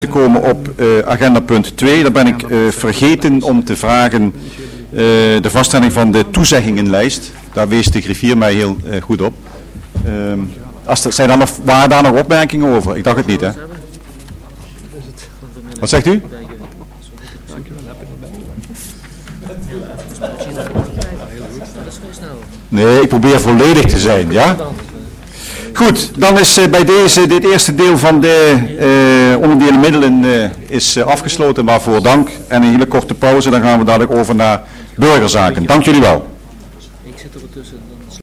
Komen op agenda punt 2. Daar ben ik vergeten om te vragen de vaststelling van de toezeggingenlijst. Daar wees de griffier mij heel goed op. Waren daar nog opmerkingen over? Ik dacht het niet, hè? Wat zegt u? Nee, ik probeer volledig te zijn, ja? Goed, dan is bij deze dit eerste deel van de onderdelen middelen is afgesloten, waarvoor dank. En een hele korte pauze, dan gaan we dadelijk over naar burgerzaken. Dank jullie wel. Ik zit er tussen.